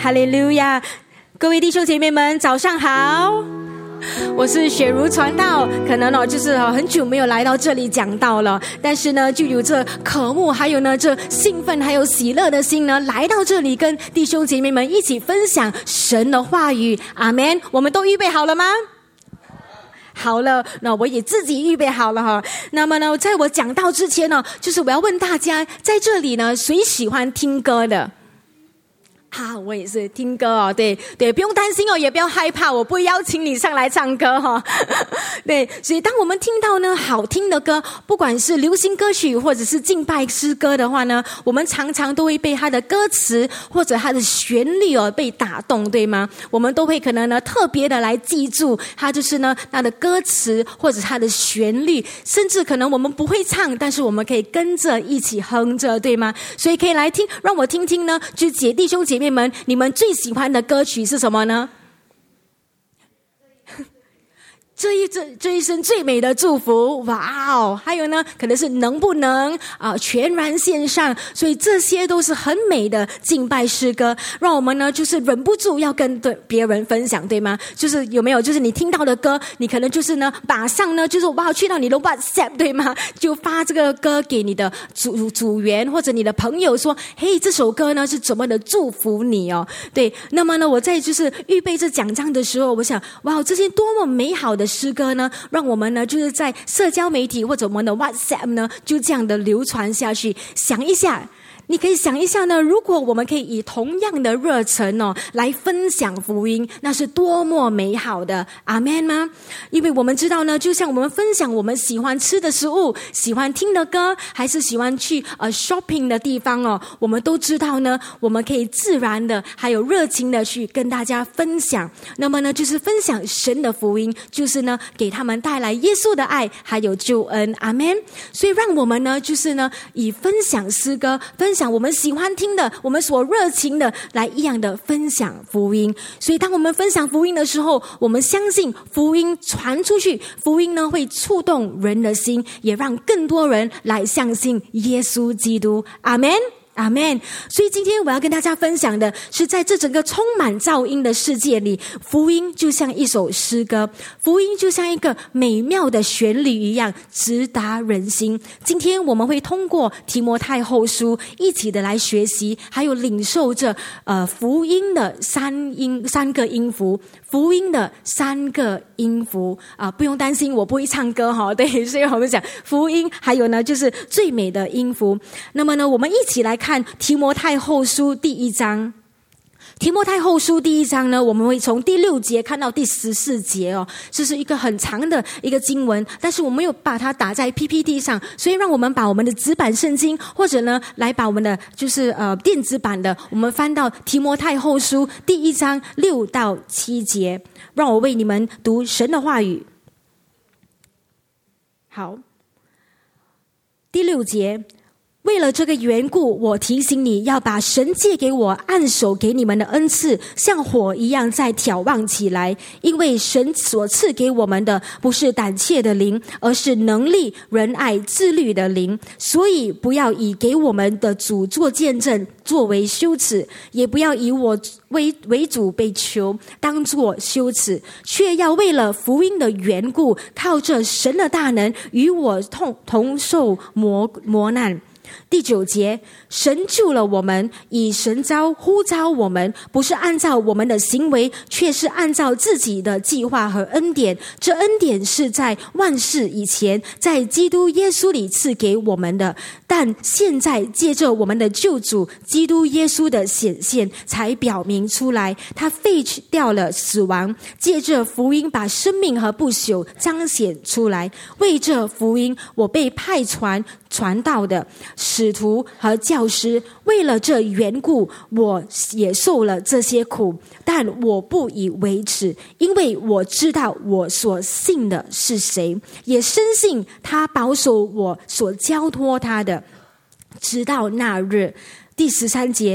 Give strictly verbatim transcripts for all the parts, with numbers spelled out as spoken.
哈利路亚！各位弟兄姐妹们，早上好。我是雪茹传道，可能哦，就是哦很久没有来到这里讲道了，但是呢，就有这渴慕，还有呢这兴奋，还有喜乐的心呢，来到这里跟弟兄姐妹们一起分享神的话语。阿们！我们都预备好了吗？好了，那我也自己预备好了哈。那么呢，在我讲道之前呢，就是我要问大家，在这里呢，谁喜欢听歌的？哈、啊，我也是听歌哦，对对，不用担心哦，也不要害怕，我不会邀请你上来唱歌哈、哦。对，所以当我们听到呢好听的歌，不管是流行歌曲或者是敬拜诗歌的话呢，我们常常都会被它的歌词或者它的旋律哦被打动，对吗？我们都会可能呢特别的来记住它，就是呢它的歌词或者它的旋律，甚至可能我们不会唱，但是我们可以跟着一起哼着，对吗？所以可以来听，让我听听呢，就姐弟兄姐妹们，你们最喜欢的歌曲是什么呢？这一这这一生最美的祝福，哇哦！还有呢，可能是能不能啊、呃、全然献上，所以这些都是很美的敬拜诗歌，让我们呢就是忍不住要跟对别人分享，对吗？就是有没有？就是你听到的歌，你可能就是呢马上呢就是哇去到你的 WhatsApp 对吗？就发这个歌给你的组组员或者你的朋友说，嘿，这首歌呢是怎么的祝福你哦？对，那么呢我在就是预备这讲章的时候，我想哇，这些多么美好的诗歌呢，让我们呢就是在社交媒体或者我们的 WhatsApp 呢就这样的流传下去。想一下，你可以想一下呢，如果我们可以以同样的热忱哦来分享福音，那是多么美好的，阿们吗？因为我们知道呢，就像我们分享我们喜欢吃的食物、喜欢听的歌，还是喜欢去呃 shopping 的地方哦，我们都知道呢，我们可以自然的还有热情的去跟大家分享。那么呢，就是分享神的福音，就是呢给他们带来耶稣的爱还有救恩，阿们。所以让我们呢就是呢以分享诗歌，分享我们喜欢听的，我们所热情的，来一样的分享福音。所以当我们分享福音的时候，我们相信福音传出去，福音呢会触动人的心，也让更多人来相信耶稣基督，阿们。阿们。所以今天我要跟大家分享的是，在这整个充满噪音的世界里，福音就像一首诗歌，福音就像一个美妙的旋律一样，直达人心。今天我们会通过提摩太后书一起的来学习，还有领受着呃福音的三音三个音符，福音的三个音符啊、呃，不用担心，我不会唱歌哈，对，所以我们讲福音，还有呢就是最美的音符。那么呢，我们一起来看提摩太后书第一章。提摩太后书第一章呢，我们会从第六节看到第十四节哦，这是一个很长的一个经文，但是我们有把它打在 P P T 上，所以让我们把我们的纸版圣经，或者呢来把我们的就是呃电子版的，我们翻到提摩太后书第一章六到七节，让我为你们读神的话语。好，第六节。为了这个缘故，我提醒你要把神借给我按手给你们的恩赐像火一样再挑旺起来，因为神所赐给我们的不是胆怯的灵，而是能力、仁爱、自律的灵。所以不要以给我们的主做见证作为羞耻，也不要以我为为主被囚当作羞耻，却要为了福音的缘故，靠着神的大能与我同同受磨磨难。第九节，神救了我们，以神召呼召我们，不是按照我们的行为，却是按照自己的计划和恩典。这恩典是在万事以前，在基督耶稣里赐给我们的，但现在借着我们的救主基督耶稣的显现，才表明出来。他废去掉了死亡，借着福音把生命和不朽彰显出来。为这福音，我被派传传道的使徒和教师，为了这缘故，我也受了这些苦，但我不以为耻，因为我知道我所信的是谁，也深信他保守我所交托他的，直到那日。第十三节，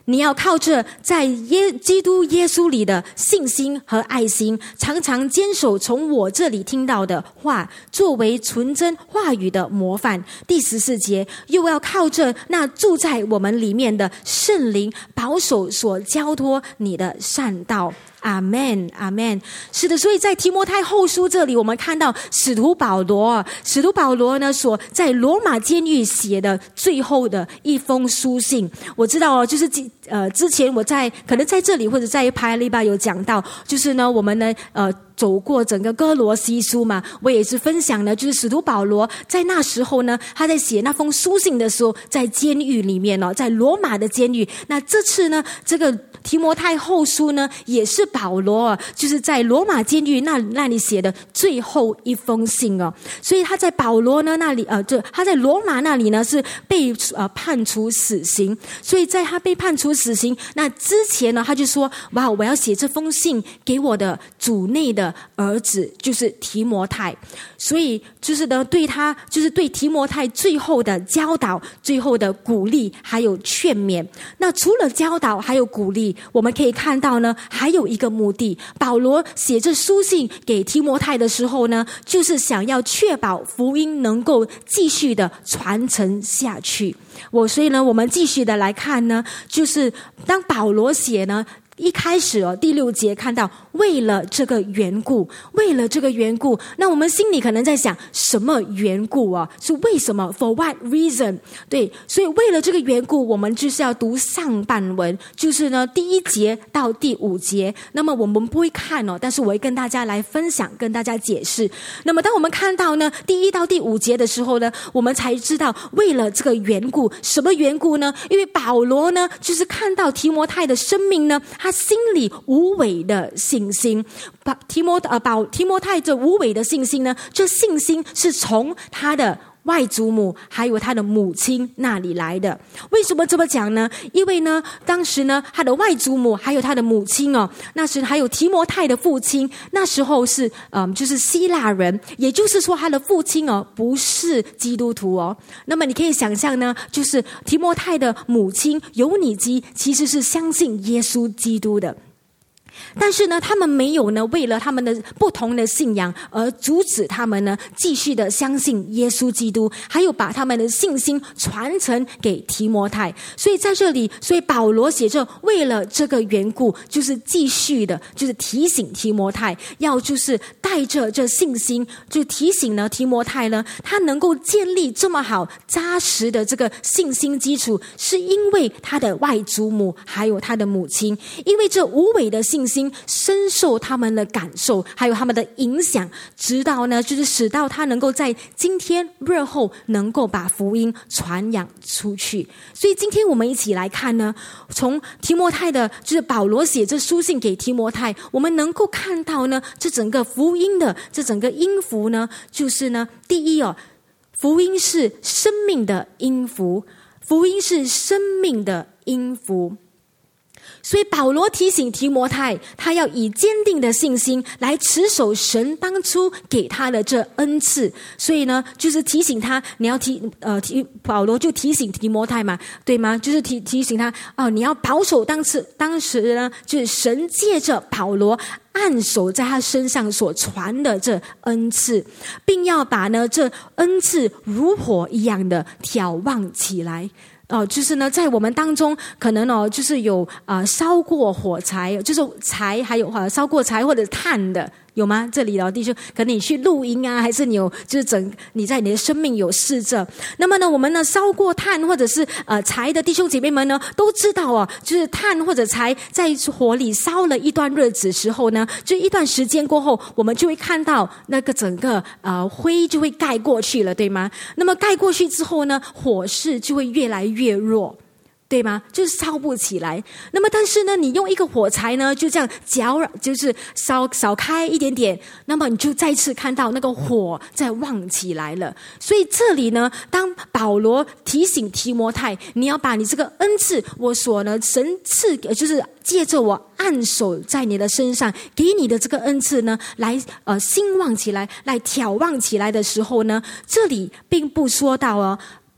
你要靠着在耶基督耶稣里的信心和爱心，常常坚守从我这里听到的话，作为纯真话语的模范。第十四节，又要靠着那住在我们里面的圣灵，保守所交托你的善道。阿们，阿们。是的，所以在提摩太后书这里，我们看到使徒保罗，使徒保罗呢所在罗马监狱写的最后的一封书信。我知道哦，就是呃之前我在可能在这里或者在拍礼拜有讲到，就是呢我们呢呃。走过整个哥罗西书嘛，我也是分享了，就是使徒保罗在那时候呢，他在写那封书信的时候，在监狱里面哦，在罗马的监狱。那这次呢，这个提摩太后书呢，也是保罗就是在罗马监狱那那里写的最后一封信哦。所以他在保罗呢那里呃，这他在罗马那里呢是被呃判处死刑。所以在他被判处死刑那之前呢，他就说：哇，我要写这封信给我的主内的儿子，就是提摩太。所以就是呢，对他就是对提摩太最后的教导、最后的鼓励还有劝勉。那除了教导还有鼓励，我们可以看到呢，还有一个目的。保罗写这书信给提摩太的时候呢，就是想要确保福音能够继续的传承下去。我所以呢，我们继续的来看呢，就是当保罗写呢。一开始哦，第六节看到为了这个缘故，为了这个缘故，那我们心里可能在想什么缘故啊？是为什么 ？For what reason？ 对，所以为了这个缘故，我们就是要读上半文，就是呢第一节到第五节。那么我们不会看哦，但是我会跟大家来分享，跟大家解释。那么当我们看到呢第一到第五节的时候呢，我们才知道为了这个缘故，什么缘故呢？因为保罗呢，就是看到提摩太的生命呢，他心里无伪的信心。提摩呃保提摩太这无伪的信心呢，这信心是从他的外祖母还有他的母亲那里来的。为什么这么讲呢？因为呢当时呢他的外祖母还有他的母亲哦，那时还有提摩太的父亲，那时候是嗯就是希腊人，也就是说他的父亲哦不是基督徒哦。那么你可以想象呢，就是提摩太的母亲尤尼基其实是相信耶稣基督的。但是呢，他们没有呢，为了他们的不同的信仰而阻止他们呢，继续的相信耶稣基督，还有把他们的信心传承给提摩太。所以在这里，所以保罗写着，为了这个缘故，就是继续的，就是提醒提摩太，要就是带着这信心，就提醒呢提摩太呢，他能够建立这么好扎实的这个信心基础，是因为他的外祖母还有他的母亲，因为这无伪的信心心深受他们的感受还有他们的影响，直到呢就是使到他能够在今天日后能够把福音传扬出去。所以今天我们一起来看呢，从提摩太的就是保罗写这书信给提摩太，我们能够看到呢这整个福音的这整个音符呢，就是呢第一哦，福音是生命的音符，福音是生命的音符。所以保罗提醒提摩太，他要以坚定的信心来持守神当初给他的这恩赐。所以呢，就是提醒他，你要提呃提保罗就提醒提摩太嘛，对吗？就是提提醒他哦、呃，你要保守当时当时呢，就是神借着保罗按手在他身上所传的这恩赐，并要把呢这恩赐如火一样的挑旺起来。哦，就是呢，在我们当中，可能哦，就是有啊、呃、烧过火柴，就是柴，还有啊烧过柴或者炭的，有吗？这里的弟兄，可能你去露营啊，还是你有就是整你在你的生命有试着。那么呢，我们呢烧过炭或者是呃柴的弟兄姐妹们呢，都知道哦，就是炭或者柴在火里烧了一段日子时候呢，就一段时间过后，我们就会看到那个整个呃灰就会盖过去了，对吗？那么盖过去之后呢，火势就会越来越弱。对吗？就是烧不起来。那么但是呢，你用一个火柴呢，就这样搅，就是烧烧开一点点，那么你就再次看到那个火在旺起来了。所以这里呢，当保罗提醒提摩太，你要把你这个恩赐，我所呢神赐，就是借着我按手在你的身上给你的这个恩赐呢，来呃兴旺起来，来挑旺起来的时候呢，这里并不说到哦。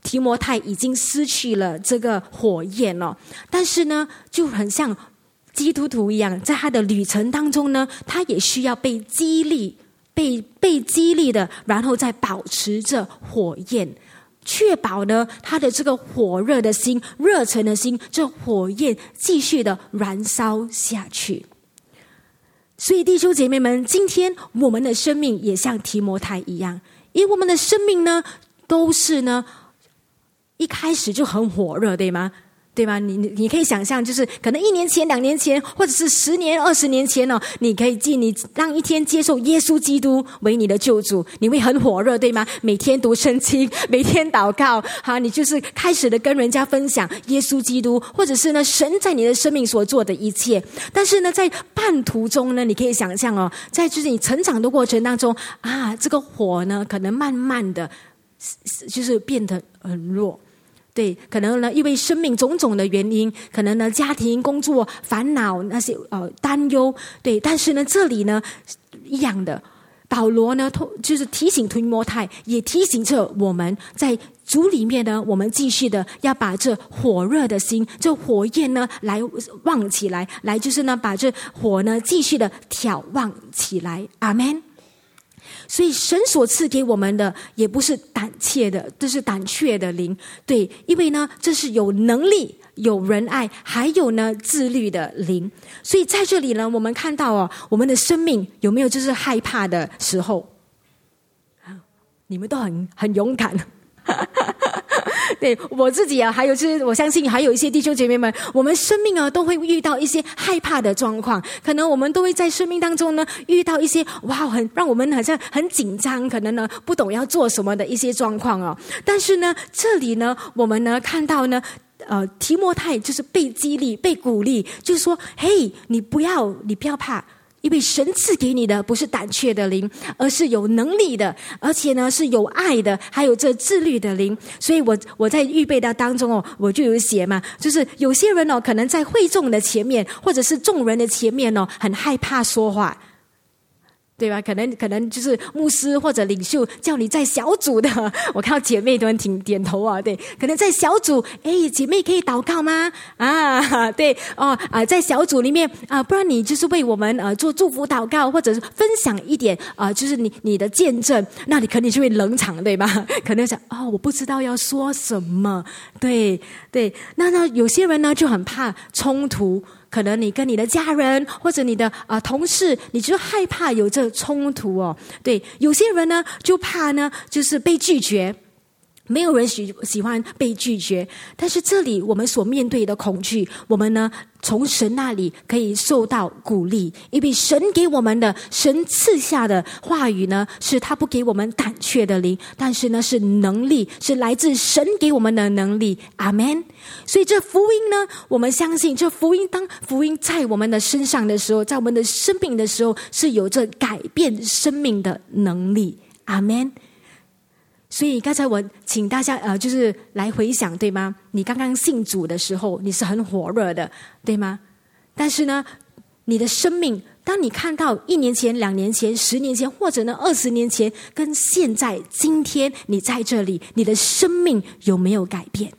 提摩太已经失去了这个火焰了，但是呢，就很像基督徒一样，在他的旅程当中呢，他也需要被激励，被被激励的，然后再保持着火焰，确保呢他的这个火热的心、热忱的心，这火焰继续的燃烧下去。所以弟兄姐妹们，今天我们的生命也像提摩太一样，因为我们的生命呢，都是呢一开始就很火热，对吗？对吗？你你可以想象，就是可能一年前、两年前，或者是十年、二十年前哦，你可以记，你当一天接受耶稣基督为你的救主，你会很火热，对吗？每天读圣经，每天祷告，哈，你就是开始的跟人家分享耶稣基督，或者是呢神在你的生命所做的一切。但是呢，在半途中呢，你可以想象哦，在就是你成长的过程当中啊，这个火呢，可能慢慢的，就是变得很弱。对，可能呢，因为生命种种的原因，可能呢，家庭、工作、烦恼那些呃担忧，对，但是呢，这里呢一样的，保罗呢，就是提醒提摩太，也提醒着我们在主里面呢，我们继续的要把这火热的心，这火焰呢，来旺起来，来就是呢，把这火呢继续的挑旺起来，阿们。所以神所赐给我们的也不是胆怯的，这是胆怯的灵，对，因为呢这是有能力、有仁爱，还有呢自律的灵。所以在这里呢，我们看到哦，我们的生命有没有就是害怕的时候？你们都很很勇敢。对，我自己啊，还有就是我相信还有一些弟兄姐妹们，我们生命啊都会遇到一些害怕的状况，可能我们都会在生命当中呢遇到一些哇，很让我们好像很紧张，可能呢不懂要做什么的一些状况哦。但是呢，这里呢我们呢看到呢，呃，提摩太就是被激励、被鼓励，就是说，嘿，你不要，你不要怕。因为神赐给你的不是胆怯的灵，而是有能力的，而且呢是有爱的，还有这自律的灵。所以我我在预备的当中哦，我就有写嘛，就是有些人哦，可能在会众的前面，或者是众人的前面哦，很害怕说话。对吧？可能可能就是牧师或者领袖叫你在小组的，我看到姐妹都很挺点头啊。对，可能在小组，哎，姐妹可以祷告吗？啊，对哦啊，在小组里面啊，不然你就是为我们呃做祝福祷告，或者是分享一点啊，就是你你的见证，那你肯定就会冷场，对吧？可能想哦，我不知道要说什么。对对，那呢，有些人呢就很怕冲突。可能你跟你的家人或者你的啊、呃、同事，你就害怕有这冲突哦。对，有些人呢就怕呢，就是被拒绝。没有人喜喜欢被拒绝，但是这里我们所面对的恐惧，我们呢从神那里可以受到鼓励，因为神给我们的，神赐下的话语呢，是他不给我们胆怯的灵，但是呢是能力，是来自神给我们的能力，阿们。所以这福音呢，我们相信这福音，当福音在我们的身上的时候，在我们的生命的时候，是有着改变生命的能力，阿们。所以刚才我请大家呃，就是来回想，对吗？你刚刚信主的时候，你是很火热的，对吗？但是呢，你的生命，当你看到一年前、两年前、十年前，或者呢二十年前，跟现在今天你在这里，你的生命有没有改变？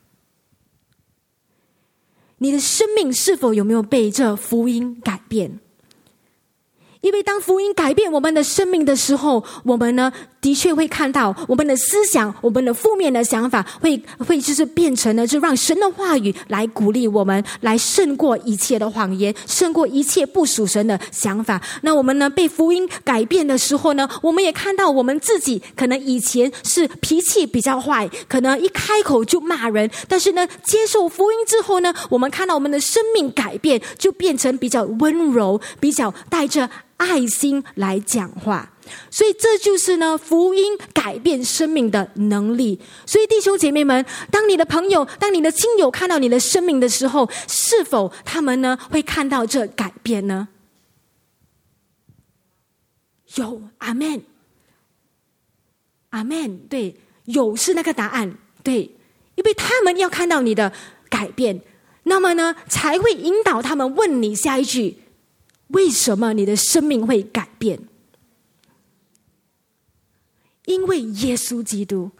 你的生命是否有没有被这福音改变？因为当福音改变我们的生命的时候，我们呢的确会看到我们的思想，我们的负面的想法会会就是变成了，就让神的话语来鼓励我们，来胜过一切的谎言，胜过一切不属神的想法。那我们呢被福音改变的时候呢，我们也看到我们自己可能以前是脾气比较坏，可能一开口就骂人，但是呢接受福音之后呢，我们看到我们的生命改变，就变成比较温柔，比较带着爱心来讲话。所以这就是呢福音改变生命的能力。所以弟兄姐妹们，当你的朋友，当你的亲友看到你的生命的时候，是否他们呢会看到这改变呢？有，阿们，阿们。对，有是那个答案。对，因为他们要看到你的改变，那么呢才会引导他们问你下一句，为什么你的生命会改变？因为耶稣基督，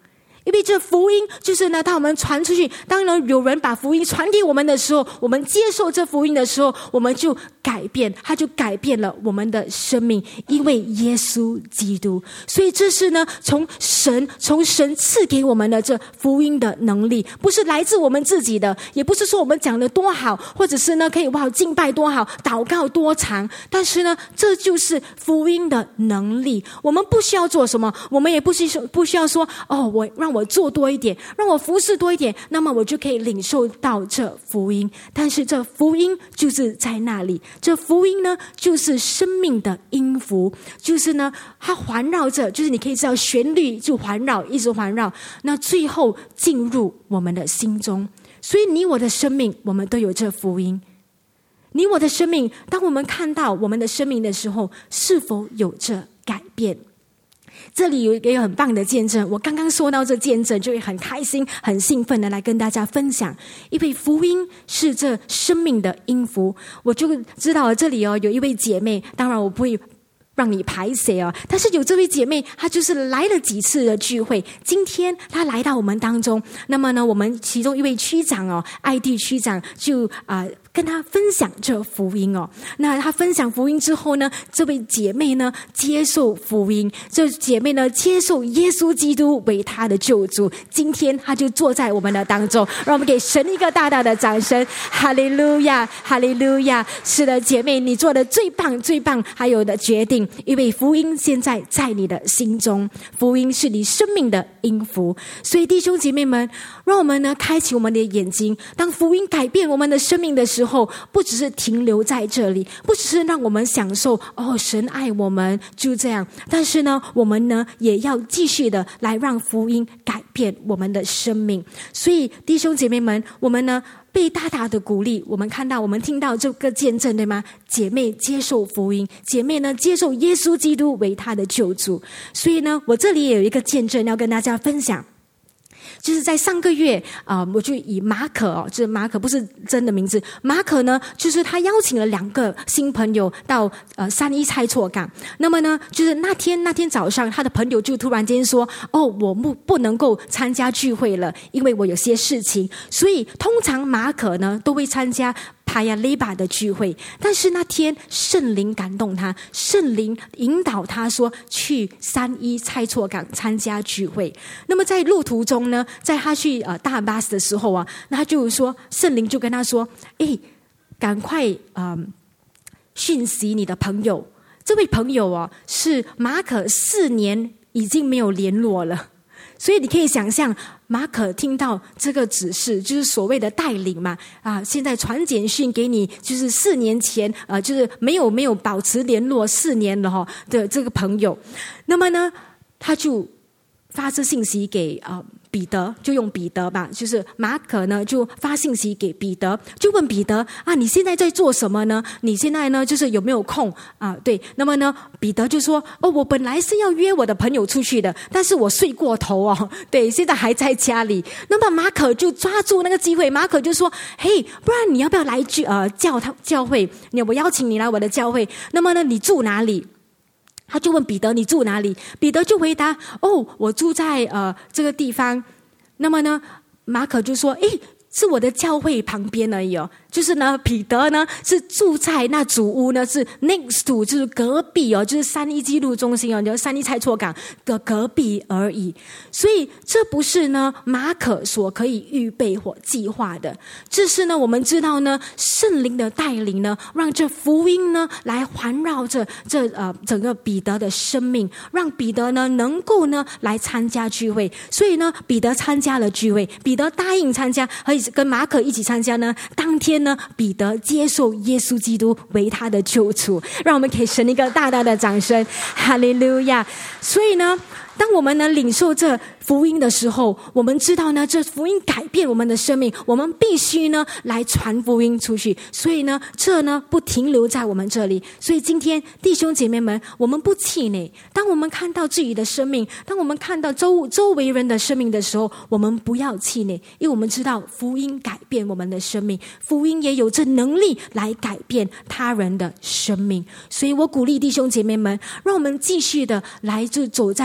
因为这福音就是呢，当我们传出去，当呢有人把福音传给我们的时候，我们接受这福音的时候，我们就改变，它就改变了我们的生命，因为耶稣基督。所以这是呢，从神从神赐给我们的这福音的能力，不是来自我们自己的，也不是说我们讲的多好，或者是呢可以哇敬拜多好，祷告多长，但是呢，这就是福音的能力。我们不需要做什么，我们也不需不需要说哦，我让我做多一点，让我服侍多一点，那么我就可以领受到这福音。但是这福音就是在那里，这福音呢，就是生命的音符，就是呢，它环绕着，就是你可以知道旋律就环绕，一直环绕，那最后进入我们的心中。所以你我的生命，我们都有这福音。你我的生命，当我们看到我们的生命的时候，是否有这改变？这里有一个很棒的见证，我刚刚说到这见证，就会很开心很兴奋的来跟大家分享，因为福音是这生命的音符。我就知道这里哦有一位姐妹，当然我不会让你排谁哦，但是有这位姐妹，她就是来了几次的聚会，今天她来到我们当中，那么呢，我们其中一位区长哦，爱地区长就啊、呃跟他分享这福音哦。那他分享福音之后呢，这位姐妹呢接受福音，这姐妹呢接受耶稣基督为她的救主，今天她就坐在我们的当中，让我们给神一个大大的掌声。哈利路亚，哈利路亚。是的，姐妹，你做的最棒最棒还有的决定，因为福音现在在你的心中，福音是你生命的音符。所以弟兄姐妹们，让我们呢开启我们的眼睛，当福音改变我们的生命的时候，不只是停留在这里，不只是让我们享受哦，神爱我们就这样，但是呢，我们呢也要继续的来让福音改变我们的生命。所以弟兄姐妹们，我们呢被大大的鼓励，我们看到我们听到这个见证，对吗？姐妹接受福音，姐妹呢接受耶稣基督为她的救主。所以呢，我这里也有一个见证要跟大家分享。就是在上个月啊、呃，我就以马可哦，就是马可不是真的名字，马可呢，就是他邀请了两个新朋友到呃三一猜错港。那么呢，就是那天那天早上，他的朋友就突然间说：“哦，我不不能够参加聚会了，因为我有些事情。”所以通常马可呢都会参加帕亚雷巴的聚会，但是那天圣灵感动他，圣灵引导他说去三一猜错港参加聚会。那么在路途中呢，在他去呃大巴士的时候啊，那他就说圣灵就跟他说：“诶，赶快呃讯息你的朋友。”这位朋友哦，是马可四年已经没有联络了。所以你可以想象，马可听到这个指示，就是所谓的带领嘛，啊，现在传简讯给你，就是四年前，呃，就是没有没有保持联络四年了哈的这个朋友，那么呢，他就发这信息给啊。呃彼得，就用彼得吧，就是马可呢就发信息给彼得，就问彼得啊，你现在在做什么呢？你现在呢就是有没有空啊？对，那么呢彼得就说：哦，我本来是要约我的朋友出去的，但是我睡过头哦，对，现在还在家里。那么马可就抓住那个机会，马可就说：嘿，不然你要不要来聚呃教他教会？我邀请你来我的教会。那么呢，你住哪里？他就问彼得：“你住哪里？”彼得就回答：“哦，我住在呃这个地方。”那么呢，马可就说：“诶，是我的教会旁边而已哦。”就是呢，彼得呢是住在那主屋呢是 next to， 就是隔壁哦，就是三一基路中心哦，就是三一猜错港的隔壁而已。所以这不是呢马可所可以预备或计划的，这是呢我们知道呢圣灵的带领呢，让这福音呢来环绕着这呃整个彼得的生命，让彼得呢能够呢来参加聚会。所以呢，彼得参加了聚会，彼得答应参加，和跟马可一起参加呢。当天呢，彼得接受耶稣基督为他的救主，让我们给神一个大大的掌声，哈利路亚。所以呢，当我们能领受这福音的时候，我们知道呢，这福音改变我们的生命，我们必须呢来传福音出去。所以呢，这呢不停留在我们这里。所以今天弟兄姐妹们，我们不气馁。当我们看到自己的生命，当我们看到周周围人的生命的时候，我们不要气馁，因为我们知道福音改变我们的生命，福音也有这能力来改变他人的生命。所以我鼓励弟兄姐妹们，让我们继续的来就走在神的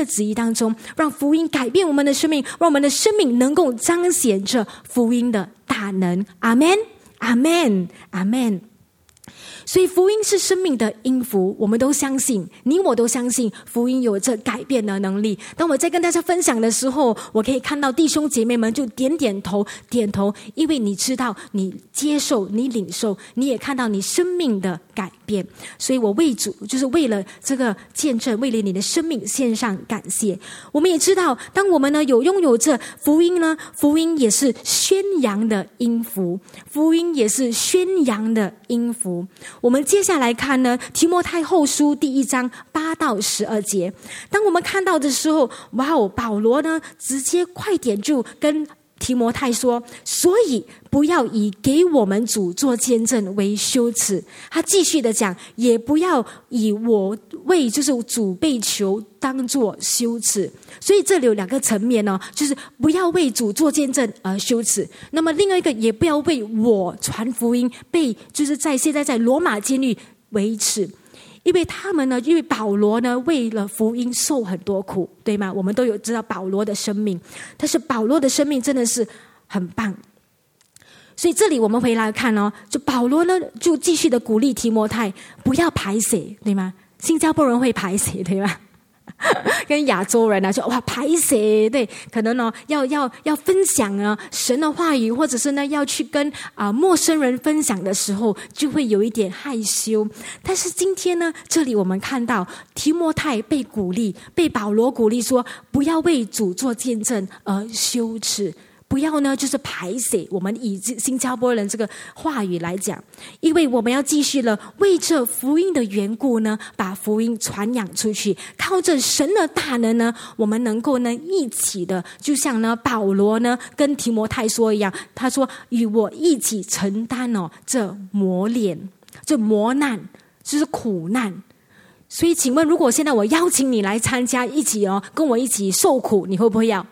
的旨意当中，让福音改变我们的生命，让我们的生命能够彰显着福音的大能。阿们，阿们，阿们。所以福音是生命的音符，我们都相信，你我都相信福音有这改变的能力。当我在跟大家分享的时候，我可以看到弟兄姐妹们就点点头点头，因为你知道，你接受，你领受，你也看到你生命的改变。所以我为主，就是为了这个见证，为了你的生命献上感谢。我们也知道，当我们呢有拥有这福音呢，福音也是宣扬的音符，福音也是宣扬的音符。我们接下来看呢，提摩太后书第一章八到十二节。当我们看到的时候，哇哦，保罗呢直接快点就跟提摩太说，所以不要以给我们主做见证为羞耻。他继续的讲，也不要以我为就是主被囚当作羞耻。所以这里有两个层面呢，就是不要为主做见证而羞耻，那么另外一个也不要为我传福音被就是在现在在罗马监狱为耻。因为他们呢，因为保罗呢为了福音受很多苦，对吗？我们都有知道保罗的生命，但是保罗的生命真的是很棒。所以这里我们回来看哦，就保罗呢就继续的鼓励提摩太不要排斥，对吗？新加坡人会排斥，对吗？跟亚洲人啊，就哇排斥，对，可能呢要要要分享啊神的话语，或者是呢要去跟啊、呃、陌生人分享的时候，就会有一点害羞。但是今天呢，这里我们看到提摩太被鼓励，被保罗鼓励说，不要为主做见证而羞耻。不要呢，就是排斥。我们以新加坡人这个话语来讲，因为我们要继续了，为这福音的缘故呢，把福音传扬出去。靠着神的大能呢，我们能够呢一起的，就像呢保罗呢跟提摩太说一样，他说与我一起承担哦这磨练，这磨难，就是苦难。所以，请问，如果现在我邀请你来参加，一起哦跟我一起受苦，你会不会要？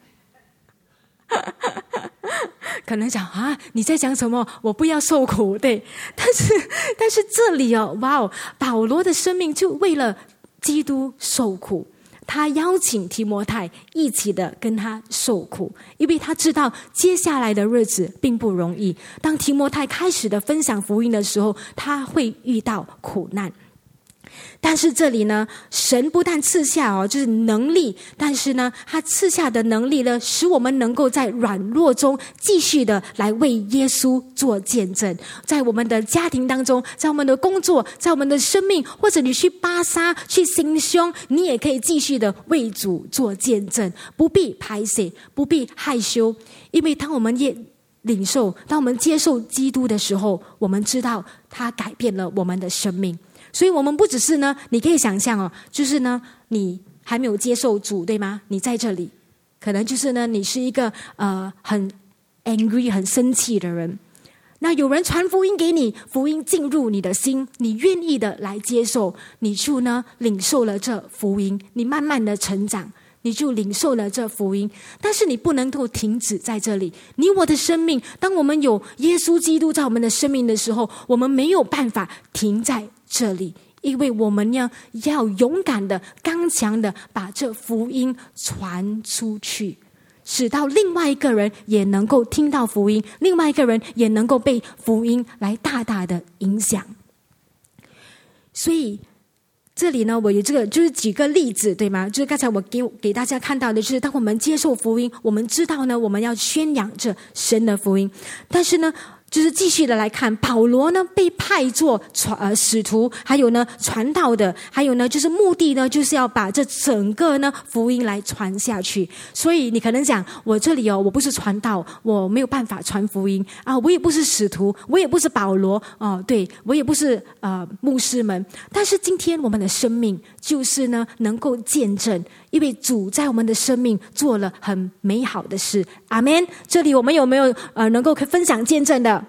可能讲啊，你在讲什么？我不要受苦，对。但是，但是这里哦，哇哦，保罗的生命就为了基督受苦，他邀请提摩太一起的跟他受苦，因为他知道接下来的日子并不容易。当提摩太开始的分享福音的时候，他会遇到苦难。但是这里呢，神不但赐下哦，就是能力，但是呢，他赐下的能力呢，使我们能够在软弱中继续的来为耶稣做见证。在我们的家庭当中，在我们的工作，在我们的生命，或者你去巴沙、去行凶，你也可以继续的为主做见证，不必排斥，不必害羞，因为当我们也领受，当我们接受基督的时候，我们知道他改变了我们的生命。所以我们不只是呢，你可以想象哦，就是呢，你还没有接受主，对吗？你在这里，可能就是呢，你是一个呃很 angry、很生气的人。那有人传福音给你，福音进入你的心，你愿意的来接受，你就呢领受了这福音，你慢慢的成长，你就领受了这福音。但是你不能够停止在这里，你我的生命，当我们有耶稣基督在我们的生命的时候，我们没有办法停在这里，因为我们要要勇敢的、刚强的把这福音传出去，使到另外一个人也能够听到福音，另外一个人也能够被福音来大大的影响。所以这里呢，我有这个就是几个例子，对吗？就是刚才我给给大家看到的，就是当我们接受福音，我们知道呢，我们要宣扬着神的福音，但是呢，就是继续的来看，保罗呢被派做传呃使徒，还有呢传道的，还有呢就是目的呢就是要把这整个呢福音来传下去。所以你可能讲，我这里哦，我不是传道，我没有办法传福音啊，我也不是使徒，我也不是保罗哦、呃，对我也不是呃牧师们。但是今天我们的生命就是呢能够见证，因为主在我们的生命做了很美好的事。阿们。这里我们有没有呃能够分享见证的？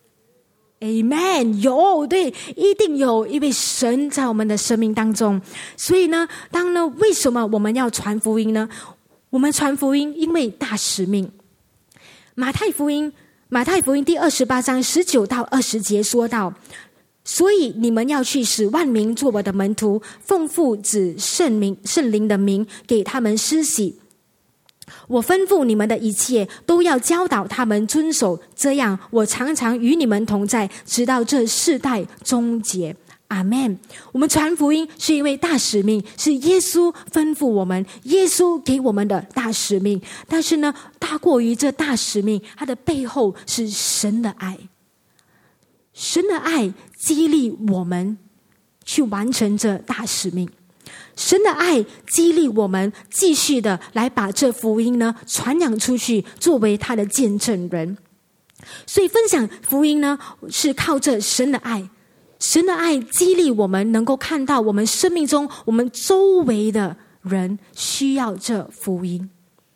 Amen， 有，对，一定有，因为神在我们的生命当中。所以呢，当呢为什么我们要传福音呢？我们传福音因为大使命。马太福音马太福音第二十八章十九到二十节说到， 所以你们要去使万民做我的门徒，奉父子圣名圣灵的名给他们施洗。我吩咐你们的一切都要教导他们遵守，这样我常常与你们同在，直到这世代终结。阿们。我们传福音是因为大使命，是耶稣吩咐我们，耶稣给我们的大使命。但是呢，大过于这大使命，它的背后是神的爱。神的爱激励我们去完成这大使命，神的爱激励我们继续的来把这福音呢传扬出去，作为他的见证人。所以分享福音呢，是靠着神的爱，神的爱激励我们能够看到我们生命中我们周围的人需要这福音。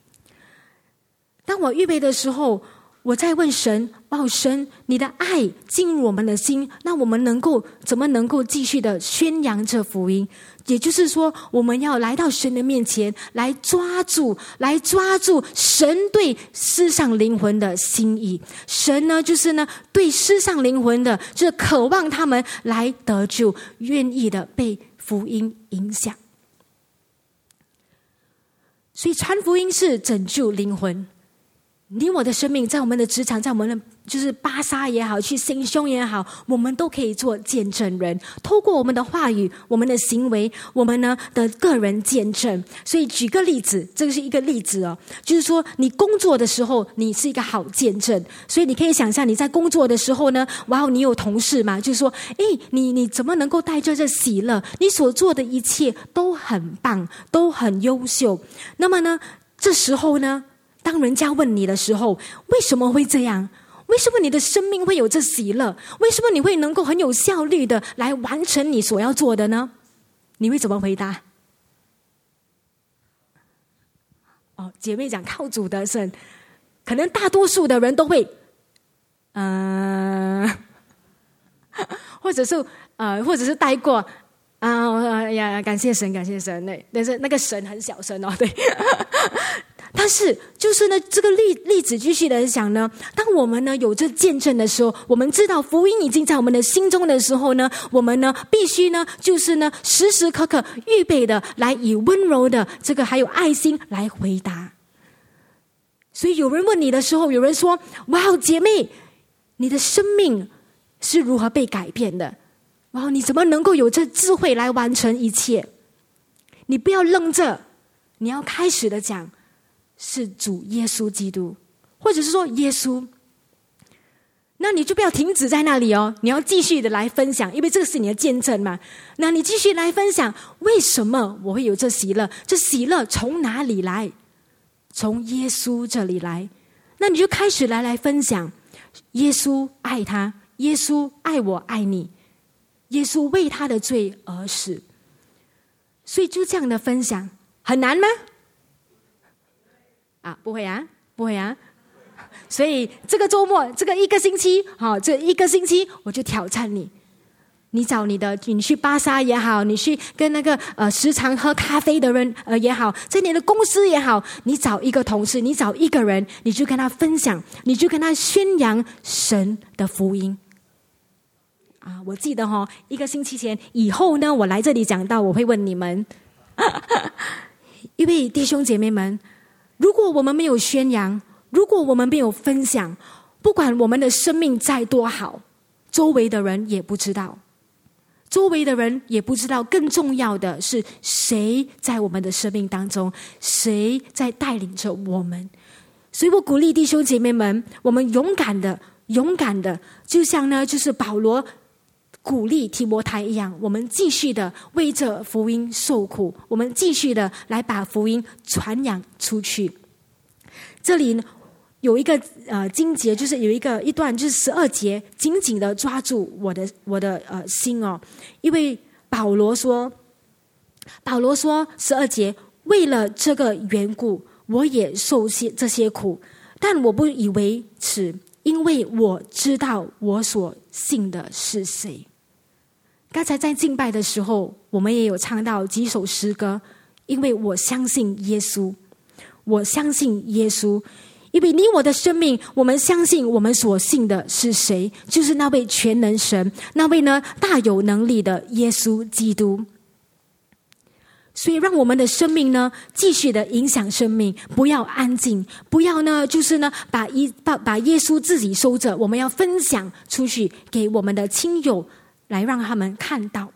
当我预备的时候，我在问神，哦，神，你的爱进入我们的心，那我们能够怎么能够继续的宣扬这福音？也就是说，我们要来到神的面前，来抓住，来抓住神对世上灵魂的心意。神呢，就是呢，对世上灵魂的，就是渴望他们来得救，愿意的被福音影响。所以传福音是拯救灵魂。你我的生命在我们的职场，在我们的就是巴沙也好，去行凶也好，我们都可以做见证人，透过我们的话语，我们的行为，我们呢的个人见证。所以举个例子，这个是一个例子哦，就是说你工作的时候，你是一个好见证。所以你可以想象你在工作的时候呢，哇，你有同事嘛，就是说，诶，你你怎么能够带着这喜乐？你所做的一切都很棒，都很优秀。那么呢，这时候呢，当人家问你的时候，为什么会这样？为什么你的生命会有这喜乐？为什么你会能够很有效率的来完成你所要做的呢？你会怎么回答？哦，姐妹讲靠主得胜，可能大多数的人都会，嗯、呃，或者是呃，或者是带过啊、呃，呀，感谢神，感谢神，对，但是那个神很小声哦，对。但是就是呢，这个例例子继续的讲呢，当我们呢有这见证的时候，我们知道福音已经在我们的心中的时候呢，我们呢必须呢就是呢时时刻刻预备的来以温柔的这个还有爱心来回答。所以有人问你的时候，有人说，哇，姐妹，你的生命是如何被改变的？哇，你怎么能够有这智慧来完成一切？你不要愣着，你要开始的讲，是主耶稣基督，或者是说耶稣，那你就不要停止在那里哦，你要继续的来分享，因为这个是你的见证嘛。那你继续来分享，为什么我会有这喜乐？这喜乐从哪里来？从耶稣这里来。那你就开始来来分享，耶稣爱他，耶稣爱我爱你，耶稣为他的罪而死。所以就这样的分享，很难吗？啊，不会啊，不会啊。所以这个周末，这个一个星期，好，这一个星期我就挑战你，你找你的，你去巴沙也好，你去跟那个呃时常喝咖啡的人呃也好，在你的公司也好，你找一个同事，你找一个人，你就跟他分享，你就跟他宣扬神的福音。啊，我记得哈、哦，一个星期前以后呢，我来这里讲到，我会问你们，因为弟兄姐妹们，如果我们没有宣扬，如果我们没有分享，不管我们的生命再多好，周围的人也不知道，周围的人也不知道，更重要的是谁在我们的生命当中，谁在带领着我们。所以我鼓励弟兄姐妹们，我们勇敢的勇敢的，就像呢就是保罗鼓励提摩太一样，我们继续的为这福音受苦，我们继续的来把福音传扬出去。这里有一个呃经节，就是有一个一段，就是十二节，紧紧的抓住我的我的呃心哦，因为保罗说，保罗说十二节，为了这个缘故，我也受些这些苦，但我不以为耻，因为我知道我所信的是谁。刚才在敬拜的时候，我们也有唱到几首诗歌，因为我相信耶稣，我相信耶稣，因因为你我的生命，我们相信我们所信的是谁，就是那位全能神，那位呢大有能力的耶稣基督。所以让我们的生命呢继续的影响生命，不要安静，不要呢就是呢把一把把耶稣自己收着，我们要分享出去给我们的亲友，来让他们看到。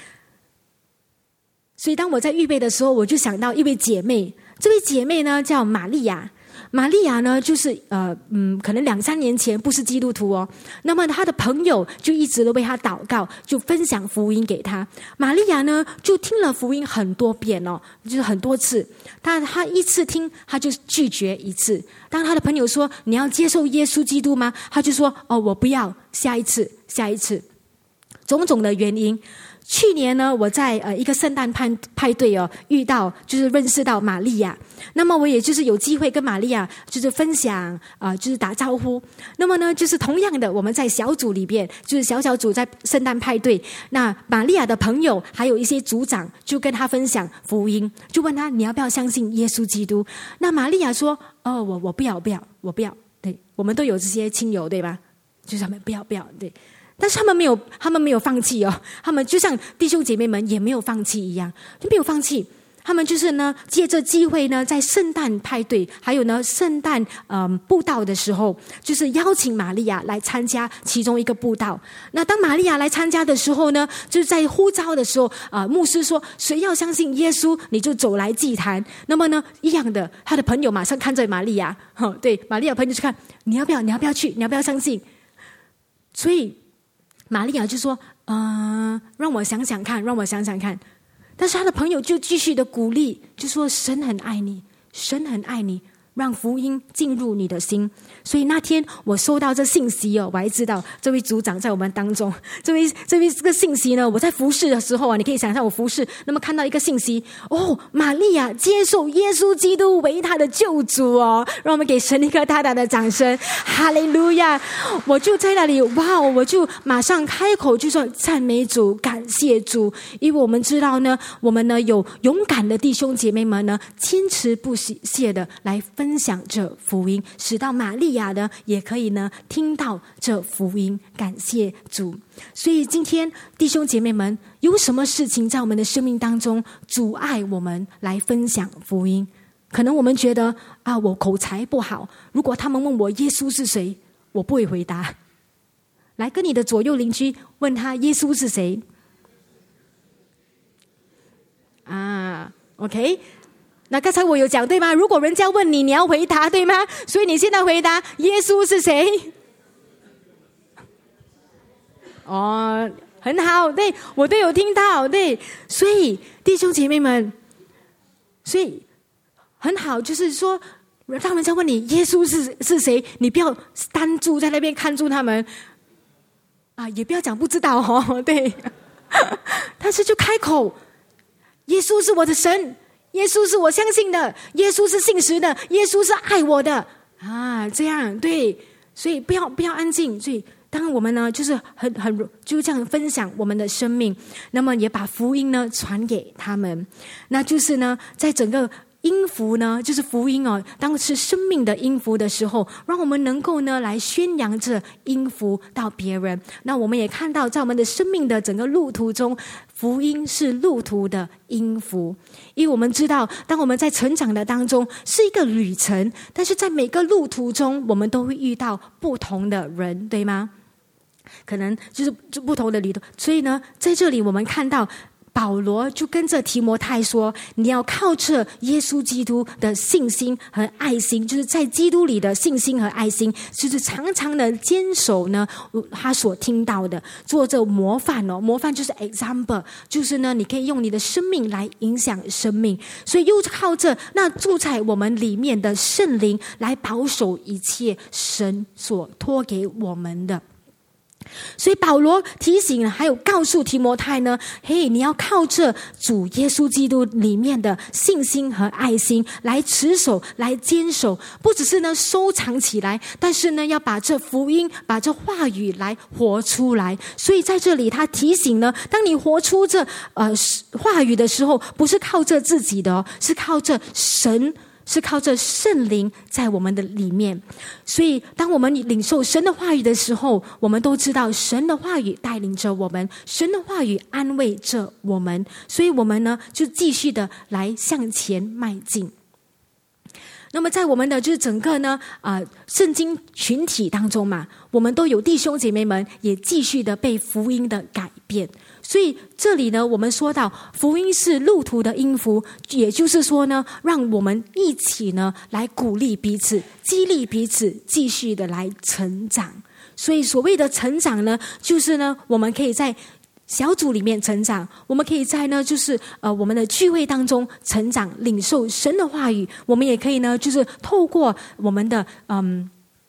所以当我在预备的时候，我就想到一位姐妹，这位姐妹呢叫玛利亚。玛利亚呢，就是呃嗯，可能两三年前不是基督徒哦。那么她的朋友就一直都为她祷告，就分享福音给她。玛利亚呢，就听了福音很多遍哦，就是很多次。但她一次听，她就拒绝一次。当她的朋友说：“你要接受耶稣基督吗？”她就说：“哦，我不要，下一次，下一次。”种种的原因。去年呢，我在呃一个圣诞派派对哦，遇到就是认识到玛利亚，那么我也就是有机会跟玛利亚就是分享啊、呃，就是打招呼。那么呢，就是同样的，我们在小组里边，就是小小组在圣诞派对，那玛利亚的朋友还有一些组长就跟他分享福音，就问他你要不要相信耶稣基督？那玛利亚说：“哦，我我不要不要，我不要。”对，我们都有这些亲友对吧？就是他们不要不要对。但是他们没有，他们没有放弃哦。他们就像弟兄姐妹们也没有放弃一样，就没有放弃。他们就是呢，借着机会呢，在圣诞派对，还有呢圣诞嗯布道的时候，就是邀请玛利亚来参加其中一个布道。那当玛利亚来参加的时候呢，就是在呼召的时候啊、呃，牧师说谁要相信耶稣，你就走来祭坛。那么呢，一样的，他的朋友马上看着玛利亚，哦、对，玛利亚朋友就看你要不要，你要不要去，你要不要相信？所以。玛利亚就说：“呃，让我想想看，让我想想看。”但是他的朋友就继续的鼓励，就说：“神很爱你，神很爱你，让福音进入你的心。”所以那天我收到这信息哦，我还知道这位组长在我们当中。这位这位这个信息呢，我在服侍的时候啊，你可以想象我服侍，那么看到一个信息哦，玛利亚接受耶稣基督为他的救主哦，让我们给神一个大大的掌声，哈利路亚！我就在那里哇，我就马上开口就说赞美主，感谢主，因为我们知道呢，我们呢有勇敢的弟兄姐妹们呢，坚持不懈的来分享这福音，使到玛利亚呢也可以呢听到这福音，感谢主。所以今天弟兄姐妹们，有什么事情在我们的生命当中阻碍我们来分享福音？可能我们觉得啊，我口才不好，如果他们问我耶稣是谁，我不会回答。来跟你的左右邻居问他耶稣是谁啊 OK，那刚才我有讲对吗？如果人家问你，你要回答对吗？所以你现在回答耶稣是谁？哦，很好，对，我都有听到，对，所以弟兄姐妹们，所以很好，就是说，当人家问你耶稣是是谁，你不要单住在那边看住他们，啊，也不要讲不知道哦，对，但是就开口，耶稣是我的神。耶稣是我相信的，耶稣是信实的，耶稣是爱我的啊，这样对，所以不要不要安静。所以当我们呢，就是很很就这样分享我们的生命，那么也把福音呢传给他们，那就是呢，在整个音符呢，就是福音哦，当是生命的音符的时候，让我们能够呢来宣扬这音符到别人。那我们也看到，在我们的生命的整个路途中，福音是路途的音符，因为我们知道，当我们在成长的当中是一个旅程，但是在每个路途中，我们都会遇到不同的人，对吗？可能就是不同的旅途，所以呢，在这里我们看到。保罗就跟着提摩太说，你要靠着耶稣基督的信心和爱心，就是在基督里的信心和爱心，就是常常的坚守呢他所听到的，做着模范哦，模范就是 example， 就是呢你可以用你的生命来影响生命，所以又靠着那住在我们里面的圣灵来保守一切神所托给我们的。所以保罗提醒还有告诉提摩太呢，嘿，你要靠着主耶稣基督里面的信心和爱心来持守，来坚守，不只是呢收藏起来，但是呢要把这福音，把这话语来活出来。所以在这里他提醒呢，当你活出这呃话语的时候，不是靠着自己的哦，是靠着神是靠着圣灵在我们的里面。所以当我们领受神的话语的时候，我们都知道神的话语带领着我们，神的话语安慰着我们，所以我们呢就继续的来向前迈进。那么在我们的就是整个呢啊、呃、圣经群体当中嘛，我们都有弟兄姐妹们也继续的被福音的改变。所以这里呢我们说到福音是路途的音符，也就是说呢让我们一起呢来鼓励彼此，激励彼此继续的来成长。所以所谓的成长呢，就是呢我们可以在小组里面成长，我们可以在呢就是呃我们的聚会当中成长，领受神的话语。我们也可以呢就是透过我们的嗯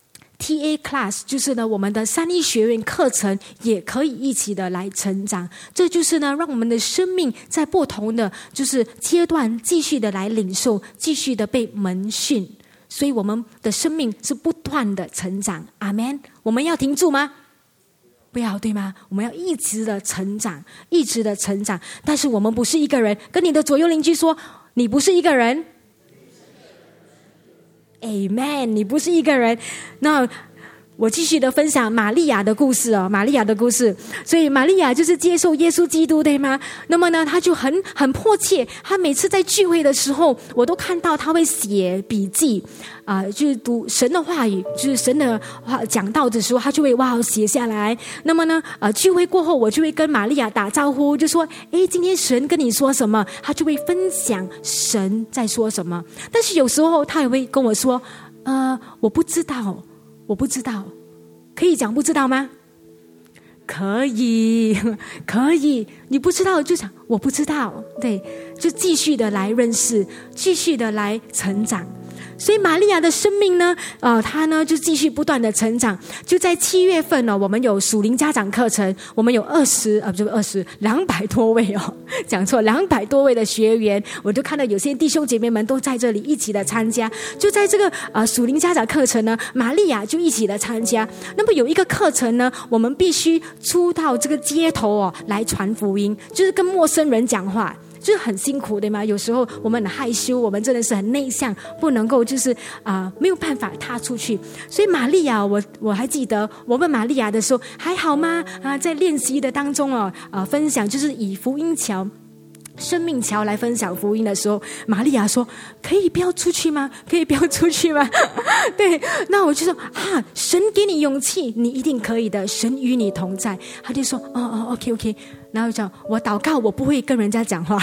T A class， 就是呢我们的三一学院课程，也可以一起的来成长。这就是呢让我们的生命在不同的就是阶段继续的来领受，继续的被门训。所以我们的生命是不断的成长。阿们。我们要停住吗？不要，对吗？我们要一直的成长，一直的成长。但是我们不是一个人，跟你的左右邻居说，你不是一个人。Amen， 你不是一个人。那我继续的分享玛利亚的故事哦，玛利亚的故事。所以玛利亚就是接受耶稣基督，对吗？那么呢，她就很很迫切，她每次在聚会的时候，我都看到她会写笔记啊、呃，就是读神的话语，就是神的话讲道的时候，她就会哇写下来。那么呢，呃，聚会过后，我就会跟玛利亚打招呼，就说：“哎，今天神跟你说什么？”她就会分享神在说什么。但是有时候她也会跟我说：“呃，我不知道。”我不知道，可以讲不知道吗？可以，可以。你不知道就讲我不知道，对，就继续的来认识，继续的来成长。所以玛利亚的生命呢，呃，她呢就继续不断的成长。就在七月份呢，我们有属灵家长课程，我们有二十呃，不是二十，两百多位哦，讲错，两百多位的学员，我就看到有些弟兄姐妹们都在这里一起的参加。就在这个呃属灵家长课程呢，玛利亚就一起的参加。那么有一个课程呢，我们必须出到这个街头哦，来传福音，就是跟陌生人讲话。就是很辛苦，对吗？有时候我们很害羞，我们真的是很内向，不能够就是啊、呃、没有办法踏出去。所以玛利亚，我我还记得我问玛利亚的时候，还好吗？啊，在练习的当中哦，呃，分享就是以福音桥。生命桥来分享福音的时候，玛利亚说：“可以不要出去吗？可以不要出去吗？”对，那我就说啊，神给你勇气，你一定可以的，神与你同在。他就说：“哦哦 ，OK OK。”然后讲我祷告，我不会跟人家讲话。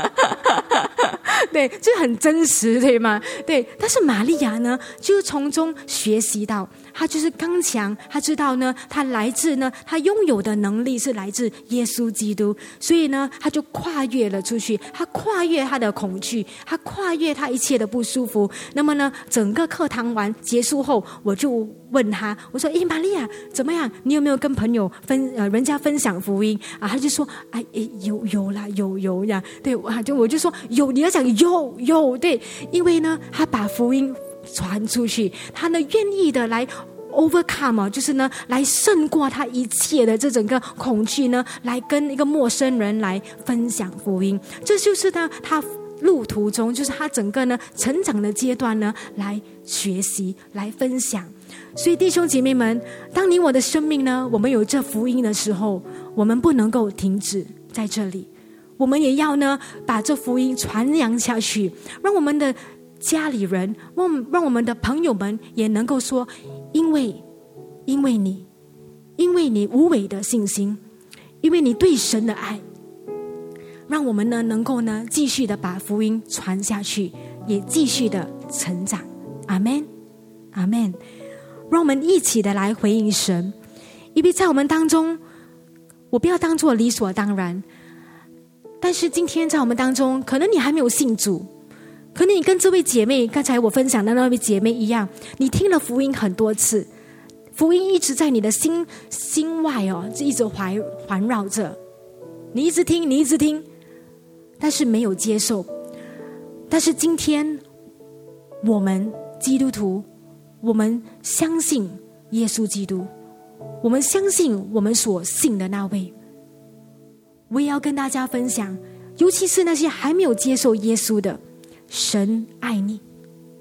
对，这很真实，对吗？对，但是玛利亚呢，就从中学习到，她就是刚强，她知道呢，她来自呢，她拥有的能力是来自耶稣基督，所以呢，她就跨越了出去，她跨越她的恐惧，她跨越她一切的不舒服。那么呢，整个课堂完结束后，我就问她，我说：“诶，玛利亚，怎么样？你有没有跟朋友分呃人家分享福音啊？”她就说：“哎诶，有有啦，有有呀。”对，我就我就说有，你要讲有有对，因为呢，他把福音传出去，他呢愿意的来 overcome， 就是呢来胜过他一切的这整个恐惧呢，来跟一个陌生人来分享福音。这就是呢他路途中，就是他整个呢成长的阶段呢，来学习来分享。所以弟兄姐妹们，当你我的生命呢，我们有这福音的时候，我们不能够停止在这里，我们也要呢把这福音传扬下去，让我们的家里人，让让我们的朋友们也能够说，因为因为你因为你无伪的信心，因为你对神的爱，让我们呢能够呢继续的把福音传下去，也继续的成长。阿们，阿们。让我们一起的来回应神，因为在我们当中，我不要当作理所当然。但是今天在我们当中，可能你还没有信主，可能你跟这位姐妹刚才我分享的那位姐妹一样，你听了福音很多次，福音一直在你的心心外哦，一直环环绕着你，一直听，你一直听，但是没有接受。但是今天我们基督徒，我们相信耶稣基督，我们相信我们所信的那位。我也要跟大家分享，尤其是那些还没有接受耶稣的，神爱你，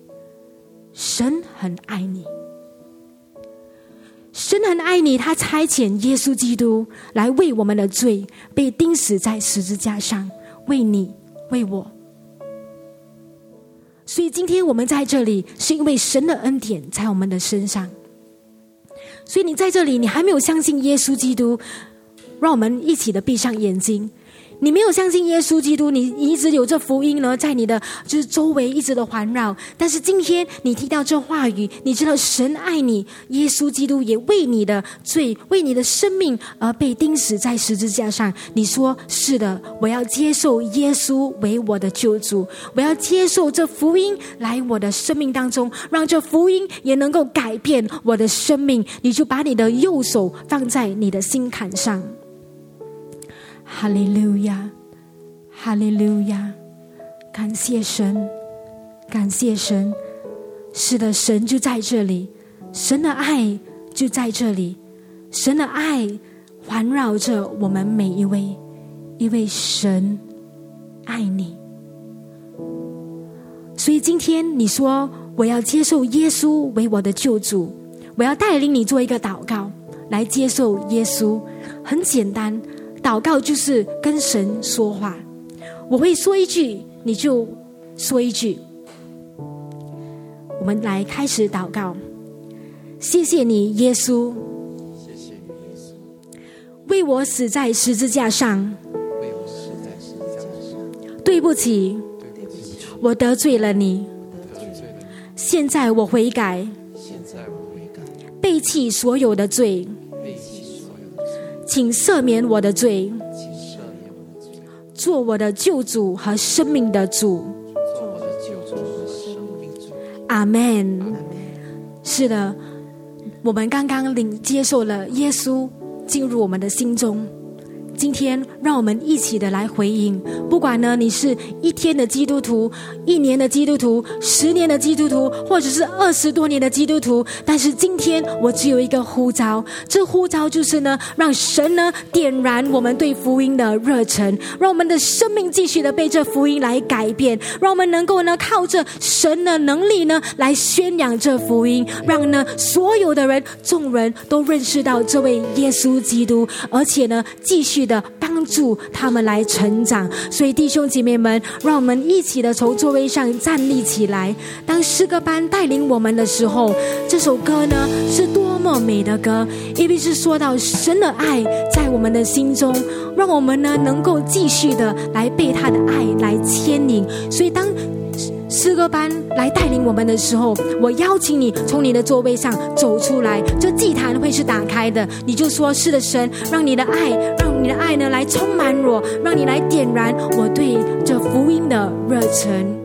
神很爱你，神很爱你，他差遣耶稣基督来为我们的罪被钉死在十字架上，为你为我。所以今天我们在这里是因为神的恩典在我们的身上。所以你在这里你还没有相信耶稣基督，让我们一起的闭上眼睛。你没有相信耶稣基督，你一直有这福音呢在你的就是周围一直的环绕，但是今天你听到这话语，你知道神爱你，耶稣基督也为你的罪为你的生命而被钉死在十字架上。你说是的，我要接受耶稣为我的救主，我要接受这福音来我的生命当中，让这福音也能够改变我的生命。你就把你的右手放在你的心坎上。哈利路亚，哈利路亚，感谢神，感谢神。是的，神就在这里，神的爱就在这里，神的爱环绕着我们每一位，因为神爱你。所以今天你说我要接受耶稣为我的救主，我要带领你做一个祷告来接受耶稣。很简单，祷告就是跟神说话，我会说一句你就说一句。我们来开始祷告。谢谢你耶稣， 谢谢你耶稣， 为我死在十字架上， 为我死在十字架上。 对不起， 对不起， 我得罪了你， 得罪了你。 现在我悔改， 现在我悔改， 背弃所有的罪， 背弃所有的罪， 请赦免我的罪， 请赦免我的罪， 做我的救主和生命的主。 做我的救主和生命主。 阿们。是的，我们刚刚领接受了耶稣进入我们的心中。今天让我们一起的来回应，不管呢你是一天的基督徒，一年的基督徒，十年的基督徒，或者是二十多年的基督徒，但是今天我只有一个呼召，这呼召就是呢让神呢点燃我们对福音的热忱，让我们的生命继续的被这福音来改变，让我们能够呢靠着神的能力呢来宣扬这福音，让呢所有的人众人都认识到这位耶稣基督，而且呢继续的帮助他们来成长。所以弟兄姐妹们，让我们一起的从座位上站立起来。当诗歌班带领我们的时候，这首歌呢是多么美的歌，因为是说到神的爱在我们的心中，让我们呢能够继续的来被他的爱来牵引。所以当诗歌班来带领我们的时候，我邀请你从你的座位上走出来，这祭坛会是打开的，你就说是的，神让你的爱让你的爱呢来充满我，让你来点燃我对这福音的热忱。